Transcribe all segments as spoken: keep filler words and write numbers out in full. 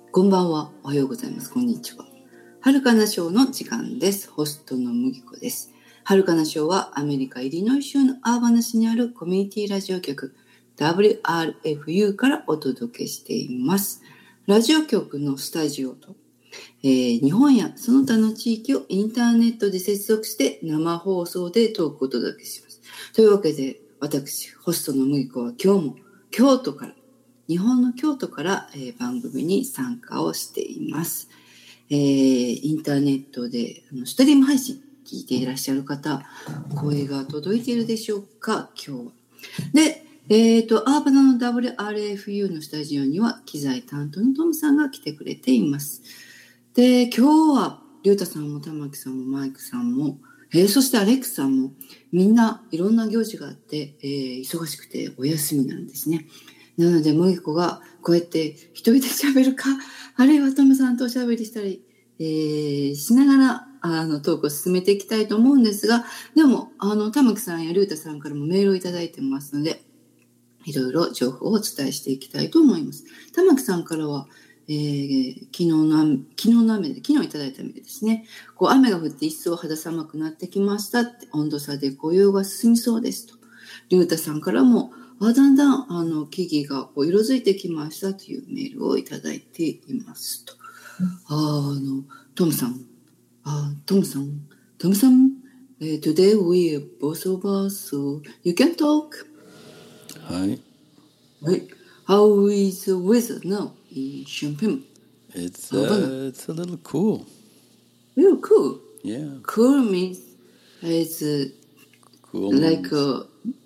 こんばんは、おはようございます、こんにちは。はるかなショーの時間です。ホストの麦子です。はるかなショーはアメリカイリノイ州のアーバナ市にあるコミュニティラジオ局 ダブリューアールエフユー からお届けしています。ラジオ局のスタジオと、えー、日本やその他の地域をインターネットで接続して生放送でトークをお届けします。というわけで、私、ホストの麦子は今日も京都から日本の京都から、えー、番組に参加をしています。えー、インターネットであのストリーム配信聞いていらっしゃる方、声が届いているでしょうか、今日は。で、えっと、アーバナの ダブリューアールエフユー のスタジオには機材担当のトムさんが来てくれています。で、今日はリュウタさんも玉木さんもマイクさんも、えー、そしてアレックスさんもみんないろんな行事があって、えー、忙しくてお休みなんですね。なので、麦子がこうやって一人で喋るか、あるいはトムさんとおしゃべりしたり、えー、しながら、あの、トークを進めていきたいと思うんですが、でも、あの、玉木さんやリュウタさんからもメールをいただいてますので、いろいろ情報をお伝えしていきたいと思います。玉木さんからは、えー、昨日の雨、昨日の雨で、昨日いただいた雨でですね、こう、雨が降って一層肌寒くなってきましたって、温度差で紅葉が進みそうですと。リュウタさんからも、あだんだんあの木々がこう色づいてきましたというメールをいただいていますと。ああのトムさん、あトムさん、トムさん、uh, today we are both of us, so you can talk. Hi. Right. How is the weather now in Champaign? It's uh, it's a little cool. Real cool. Yeah. Cool means it's uh, Cool. like means uh,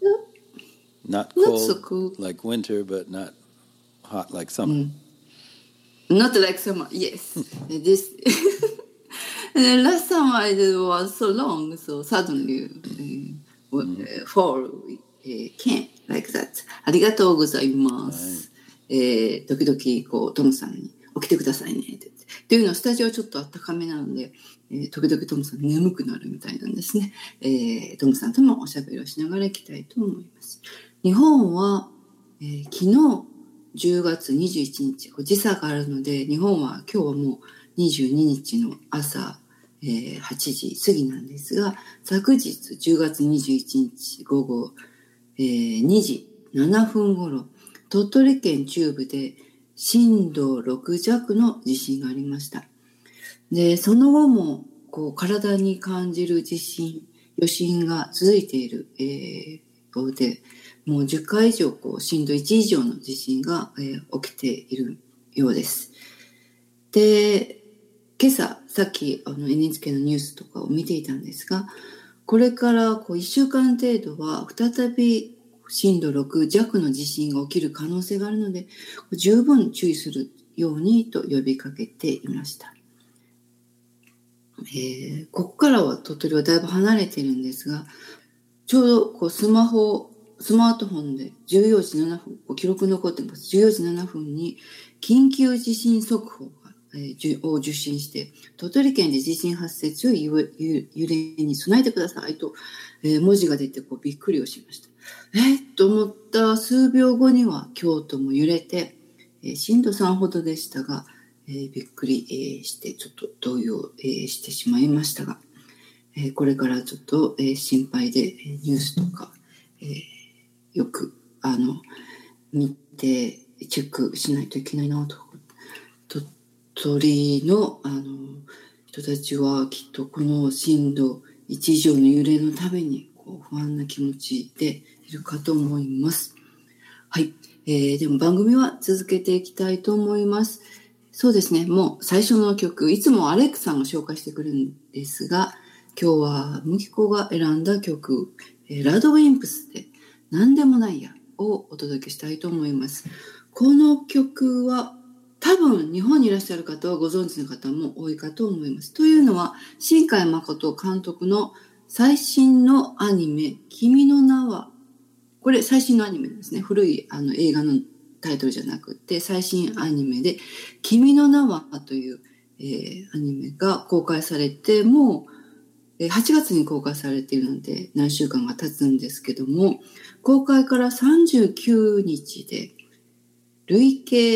not not cold so cool. like winter, but not hot like summer. Mm. Not like summer, yes. This last summer it was so long, so suddenly uh, mm. fall uh, came like that. ありがとうございます。はい、えー、時々こうトムさんに起きてくださいねってっていうのはスタジオちょっと暖かめなので、えー、時々トムさん眠くなるみたいなんですね。えー、トムさんともおしゃべりをしながらいきたいと思います。日本は、えー、昨日じゅうがつにじゅういちにち、時差があるので、日本は今日はもうにじゅうににちの朝、えー、はちじ過ぎなんですが、昨日じゅうがつにじゅういちにち午後、えー、にじななふん頃、鳥取県中部で震度ろくじゃくの地震がありました。で、その後もこう体に感じる地震、余震が続いている、えー、ようで、もうじゅっかい以上こう震度いち以上の地震が、えー、起きているようです。で、今朝さっきあの エヌエイチケー のニュースとかを見ていたんですが、これからこういっしゅうかん程度は再び震度ろくじゃくの地震が起きる可能性があるので、十分注意するようにと呼びかけていました。えー、ここからは鳥取はだいぶ離れているんですが、ちょうどこうスマホスマートフォンでじゅうよじななふん、記録残ってます。じゅうよじななふんに緊急地震速報が、えー、を受信して、鳥取県で地震発生強い揺れに備えてくださいと、えー、文字が出てこうびっくりをしました。えー、と思った数秒後には京都も揺れて、えー、震度さんほどでしたが、えー、びっくり、えー、してちょっと動揺、えー、してしまいましたが、えー、これからちょっと、えー、心配で、えー、ニュースとか、えーよくあの見てチェックしないといけないなと。鳥取のあの人たちはきっとこの震度いち以上の揺れのためにこう不安な気持ちでいるかと思います。はい、えー、でも番組は続けていきたいと思います。そうですね、もう最初の曲、いつもアレックさんが紹介してくれるんですが、今日は麦子が選んだ曲、ラドウィンプスで何でもないやをお届けしたいと思います。この曲は多分日本にいらっしゃる方はご存知の方も多いかと思います。というのは新海誠監督の最新のアニメ君の名は、これ最新のアニメですね。古いあの映画のタイトルじゃなくて最新アニメで君の名はという、えー、アニメが公開されてもうはちがつに公開されているので何週間が経つんですけども、公開からさんじゅうきゅうにちで累計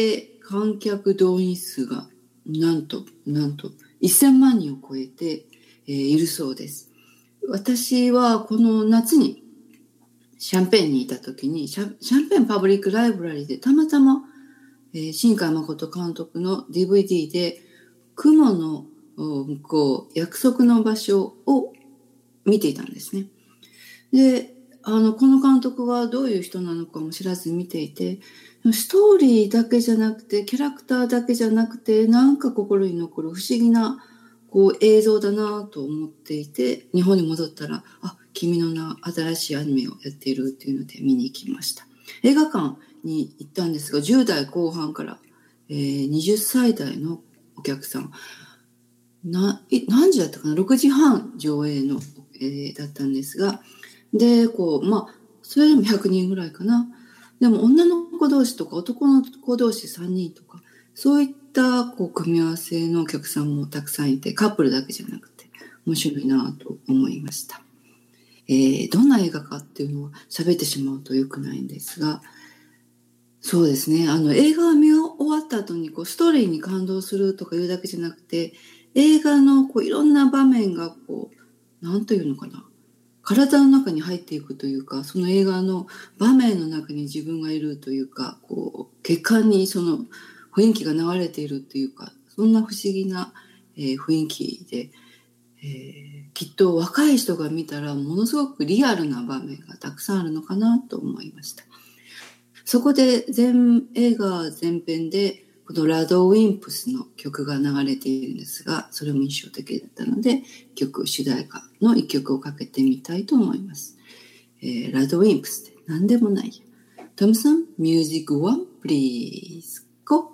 観客動員数がなんと、なんとせんまんにんを超えて、えー、いるそうです。私はこの夏にシャンペーンにいた時に、シャンペーンパブリックライブラリーでたまたま、えー、新海誠監督の ディーブイディー で雲の向こう、約束の場所を見ていたんですね。で、あの、この監督はどういう人なのかも知らずに見ていて、ストーリーだけじゃなくて、キャラクターだけじゃなくて、なんか心に残る不思議なこう映像だなと思っていて、日本に戻ったら、あ、君の名、新しいアニメをやっているっていうので見に行きました。映画館に行ったんですが、じゅう代後半から、えー、はたち代のお客さん、な、何時だったかな ?ろくじはん上映の、えー、だったんですが、で、こう、まあ、それでもひゃくにんぐらいかな。でも女の子同士とか男の子同士さんにんとか、そういったこう組み合わせのお客さんもたくさんいて、カップルだけじゃなくて面白いなと思いました。えー、どんな映画かっていうのを喋ってしまうと良くないんですが、そうですね、あの映画を見終わった後にこうストーリーに感動するとかいうだけじゃなくて、映画のこういろんな場面がこう、なんというのかな、体の中に入っていくというか、その映画の場面の中に自分がいるというか、こう血管にその雰囲気が流れているというか、そんな不思議な、えー、雰囲気で、えー、きっと若い人が見たらものすごくリアルな場面がたくさんあるのかなと思いました。そこで全映画全編でこのラドウィンプスの曲が流れているんですが、それも印象的だったので、曲主題歌の一曲をかけてみたいと思います。えー、ラドウィンプスって何でもないや。トムさん、ミュージックワン、プリーズ、ゴー。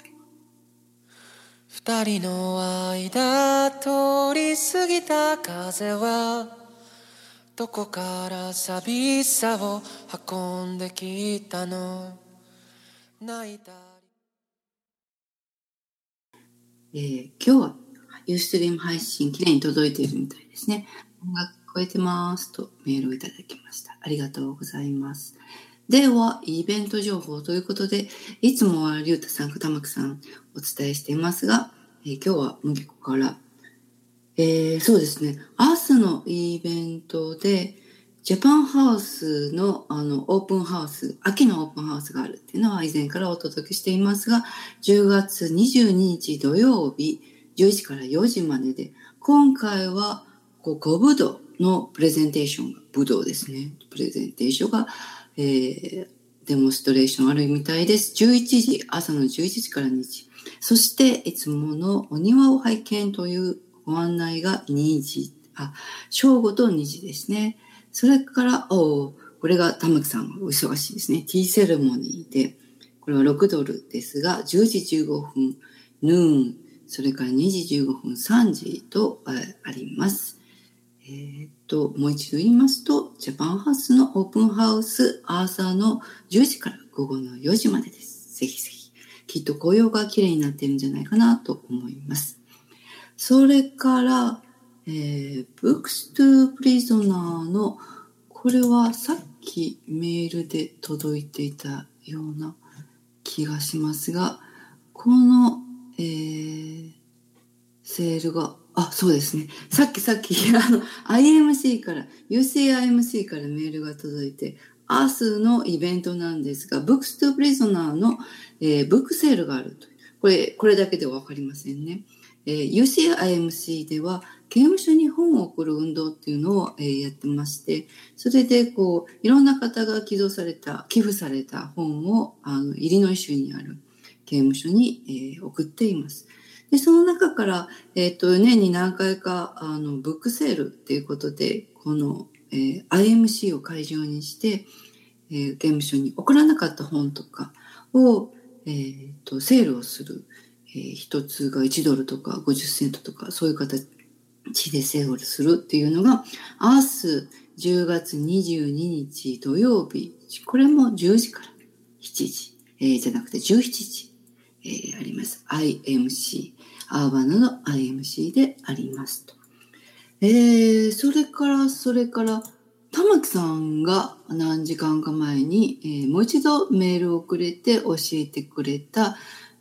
二人の間通り過ぎた風はどこから寂しさを運んできたの。泣いたえー、今日はユーストリーム配信きれいに届いているみたいですね。音楽聞こえてますとメールをいただきました。ありがとうございます。では、イベント情報ということで、いつもはリュウタさん、片幕さんお伝えしていますが、えー、今日は麦子から、えー、そうですね、アースのイベントで、ジャパンハウスのあのオープンハウス、秋のオープンハウスがあるっていうのは以前からお届けしていますが、じゅうがつにじゅうににち土曜日、じゅういちからよじまでで、今回はこう小ぶどうのプレゼンテーションが、ぶどうですね、プレゼンテーションが、えー、デモンストレーションあるみたいです。じゅういちじ、朝のじゅういちじからにじ。そしていつものお庭を拝見というご案内がにじ、あ、正午とにじですね。それから、おこれが玉木さんお忙しいですね。ティーセレモニーで、これはろくドルですが、じゅうじじゅうごふん、ヌーン、それからにじじゅうごふん、さんじとあります。えー、っと、もう一度言いますと、ジャパンハウスのオープンハウス、朝のじゅうじから午後のよじまでです。ぜひぜひ。きっと紅葉が綺麗になっているんじゃないかなと思います。それから、えー、Books to Prisoner の、これはさっきメールで届いていたような気がしますが、この、えー、セールが、あ、そうですね。さっきさっき、あの、アイエムシー から、ユーシーアイエムシー からメールが届いて、アースのイベントなんですが、Books to Prisoner の、えー、ブックセールがあると。これ、これだけではわかりませんね。えー、ユーシーアイエムシー では刑務所に本を送る運動っていうのを、えー、やってまして、それでこういろんな方が寄贈された寄付された本をあのイリノイ州にある刑務所に、えー、送っています。でその中から、えー、と年に何回かあのブックセールっていうことでこの、えー、アイエムシー を会場にして、えー、刑務所に送らなかった本とかを、えー、とセールをする。えー、一つがいちドルとかごじゅっセントとかそういう形でセールするっていうのが明日じゅうがつにじゅうににち土曜日、これもじゅうじからしちじ、えー、じゃなくてじゅうしちじ、えー、あります。アイエムシー、アーバナの アイエムシー でありますと。えー、それからそれから玉木さんが何時間か前に、えー、もう一度メールをくれて教えてくれた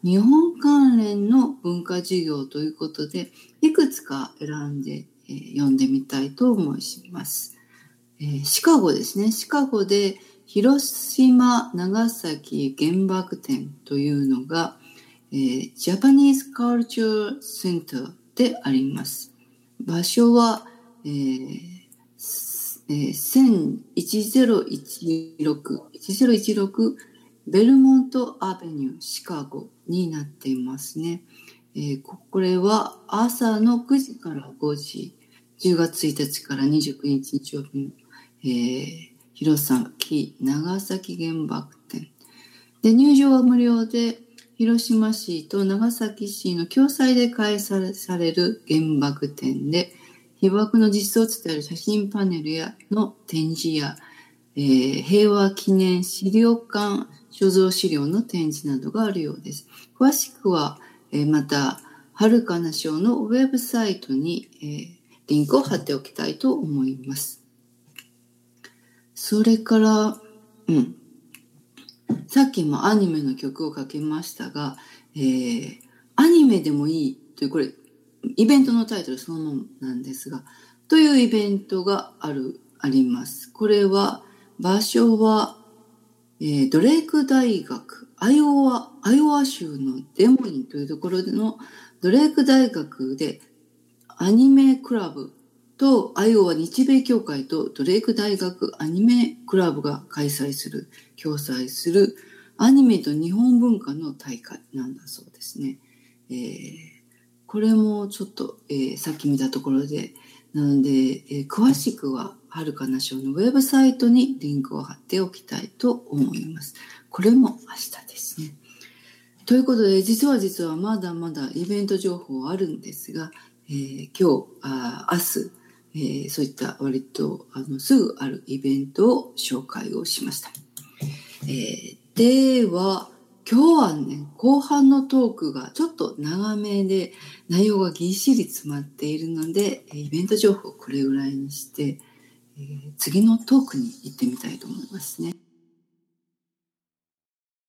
日本関連の文化授業ということで、いくつか選んで、えー、読んでみたいと思います。えー、シカゴですね。シカゴで広島長崎原爆展というのが、えー、Japanese Culture Center であります。場所は、えーえー、いちぜろいちろくベルモントアベニューシカゴになっていますね。えー、これは朝のくじからごじ、じゅうがつついたちからにじゅうくにち日曜日の、えー、広崎長崎原爆展で、入場は無料で、広島市と長崎市の共催で開催される原爆展で、被爆の実相を伝える写真パネルやの展示や、えー、平和記念資料館所蔵資料の展示などがあるようです。詳しくは、えー、また、はるかな賞のウェブサイトに、えー、リンクを貼っておきたいと思います。それから、うん。さっきもアニメの曲をかけましたが、えー、アニメでもいいという、これ、イベントのタイトルそのものなんですが、というイベントがある、あります。これは、場所は、えー、ドレイク大学、アイオワ、アイオワ州のデモインというところでのドレイク大学でアニメクラブとアイオワ日米協会とドレイク大学アニメクラブが開催する、共催するアニメと日本文化の大会なんだそうですね。えー、これもちょっと、えー、さっき見たところで、なので、えー、詳しくははるかな賞のウェブサイトにリンクを貼っておきたいと思います。これも明日ですね。ということで、実は実はまだまだイベント情報あるんですが、えー、今日、あ明日、えー、そういった割とあのすぐあるイベントを紹介をしました。えー、では、今日はね、後半のトークがちょっと長めで内容がぎっしり詰まっているので、イベント情報をこれぐらいにして、えー、次のトークに行ってみたいと思いますね。